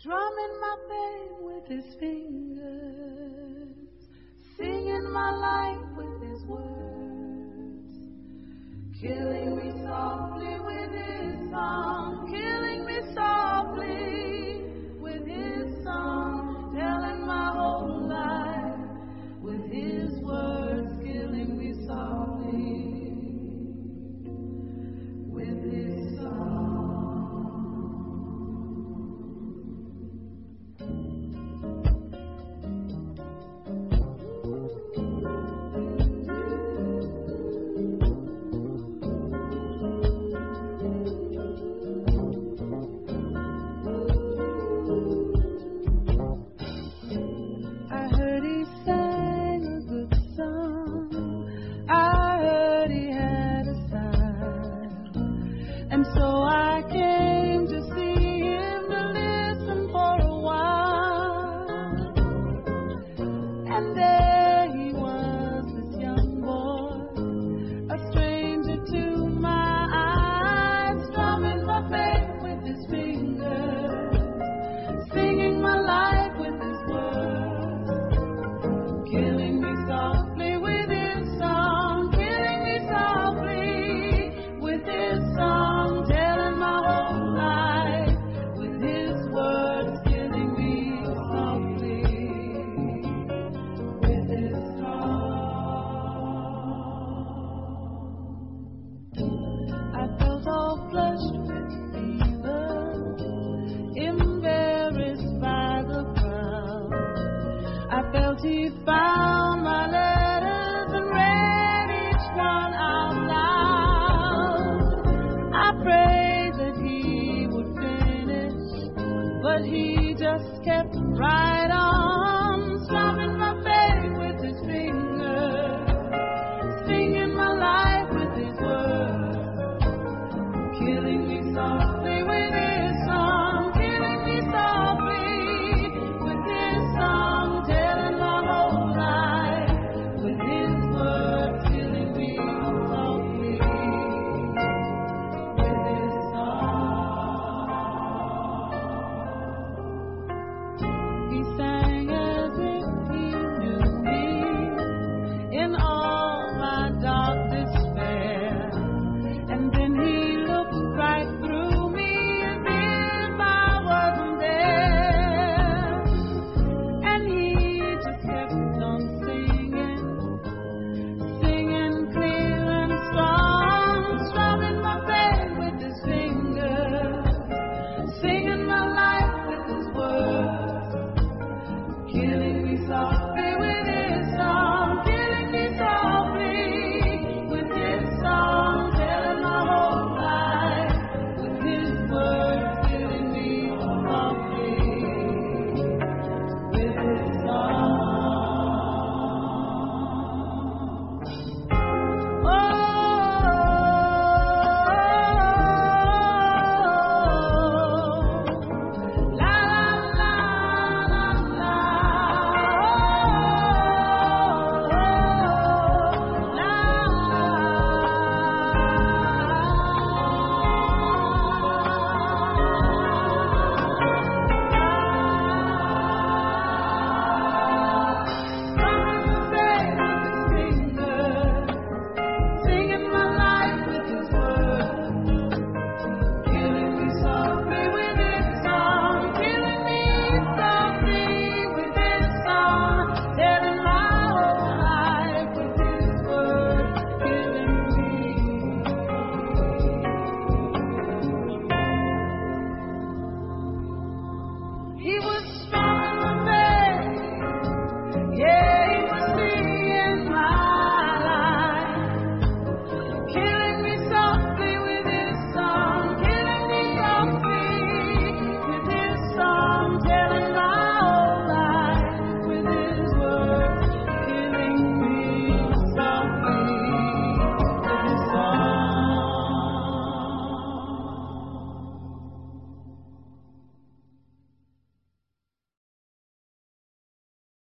Strumming my pain with his fingers, singing my life with his words, killing me softly with his song, killing me softly with his song, telling my whole life with his words, killing me softly with his song. He found my letters and read each one out loud. I prayed that he would finish, but he just kept right on.